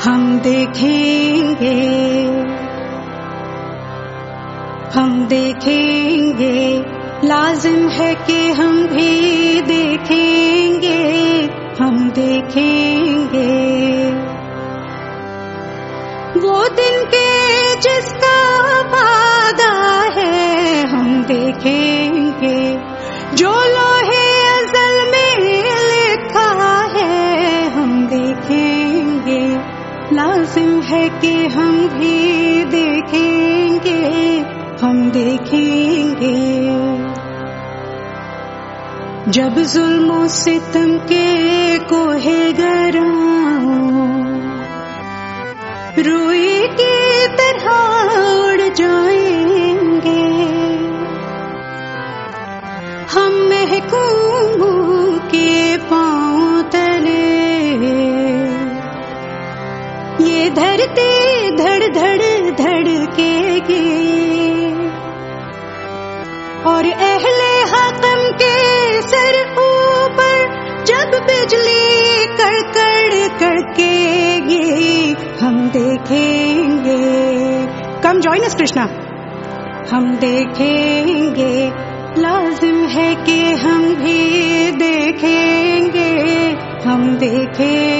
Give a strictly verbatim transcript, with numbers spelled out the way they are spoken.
ہم دیکھیں گے ہم دیکھیں گے لازم ہے کہ ہم بھی دیکھیں گے ہم دیکھیں گے وہ دن کے جس کا وعدہ ہے ہم دیکھیں گے جو لوحے ازل میں لکھا ہے ہم دیکھیں گے لازم ہے کہ ہم بھی دیکھیں گے ہم دیکھیں گے جب ظلم و ستم کے کوہ گراں روئی کی طرح اڑ جائیں گے ہم محکوموں کے پاؤں تلے یہ دھرتی دھڑ دھڑ دھڑکے گی اور اہل حقم کے سر اوپر جب بجلی کڑکڑ کڑکے گی ہم دیکھیں گے کم جوائن اس کرشنا ہم دیکھیں گے لازم ہے کہ ہم بھی دیکھیں گے ہم دیکھیں